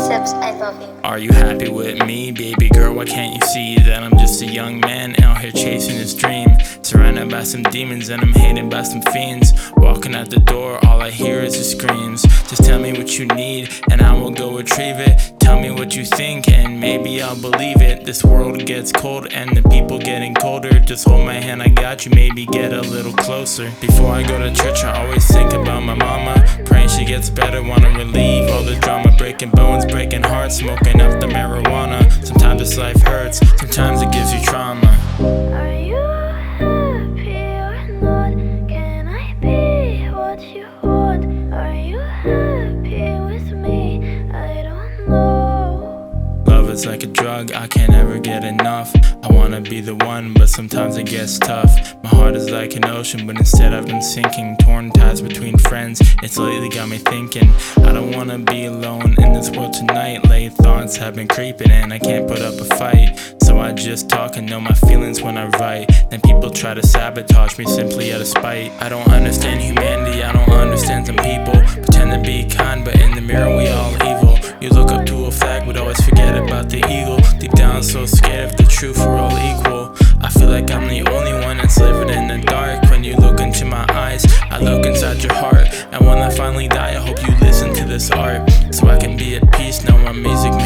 Sips, I love you. Are you happy with me, baby girl? Why can't you see that I'm just a young man out here chasing his dream? Surrounded by some demons and I'm hated by some fiends. Walking out the door, all I hear is his screams. Just tell me what you need and I will go retrieve it. Tell me what you think and maybe I'll believe it. This world gets cold and the people getting colder. Just hold my hand, I got you, maybe get a little closer. Before I go to church, I always think about my mama. Praying she gets better, wanna relieve all the drama. Breaking bones, breaking hearts, smoking up the marijuana. Sometimes this life hurts, sometimes it gives you trauma. Are you happy or not? Can I be what you want? Are you happy with me? I don't know. Love is like a drug, I can't ever get enough. I wanna be the one, but sometimes it gets tough. My heart is like an ocean, but instead I've been sinking. Torn ties between friends, it's lately got me thinking. I don't wanna be alone in this world tonight. Late thoughts have been creeping and I can't put up a fight. So I just talk and know my feelings when I write. Then people try to sabotage me simply out of spite. I don't understand humanity, I don't understand some people pretend to be kind, but in the mirror we all evil. You look up to a flag, but always forget about the eagle. Deep down so scared of the truth, we're all equal. I feel like I'm the only one that's living in the dark. When you look into my eyes, I look inside your heart. And when I finally die, I hope you listen to this art, so I can be at peace, know my music